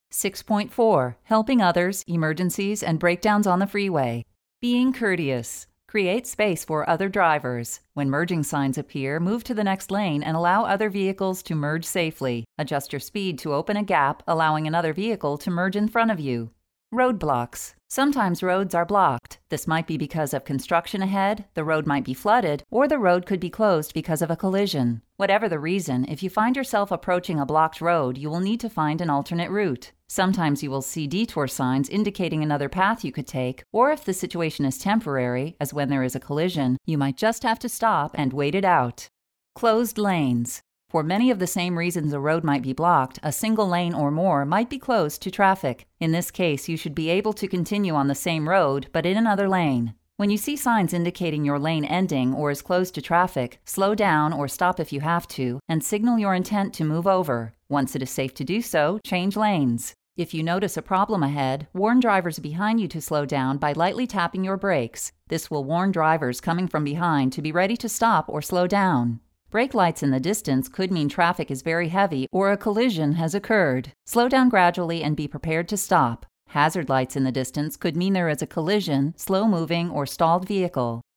6.4. Helping others, emergencies, and breakdowns on the freeway. Being courteous. Create space for other drivers. When merging signs appear, move to the next lane and allow other vehicles to merge safely. Adjust your speed to open a gap, allowing another vehicle to merge in front of you. Roadblocks. Sometimes roads are blocked. This might be because of construction ahead, the road might be flooded, or the road could be closed because of a collision. Whatever the reason, if you find yourself approaching a blocked road, you will need to find an alternate route. Sometimes you will see detour signs indicating another path you could take, or if the situation is temporary, as when there is a collision, you might just have to stop and wait it out. Closed lanes. For many of the same reasons a road might be blocked, a single lane or more might be closed to traffic. In this case, you should be able to continue on the same road, but in another lane. When you see signs indicating your lane ending or is closed to traffic, slow down or stop if you have to, and signal your intent to move over. Once it is safe to do so, change lanes. If you notice a problem ahead, warn drivers behind you to slow down by lightly tapping your brakes. This will warn drivers coming from behind to be ready to stop or slow down. Brake lights in the distance could mean traffic is very heavy or a collision has occurred. Slow down gradually and be prepared to stop. Hazard lights in the distance could mean there is a collision, slow-moving, or stalled vehicle.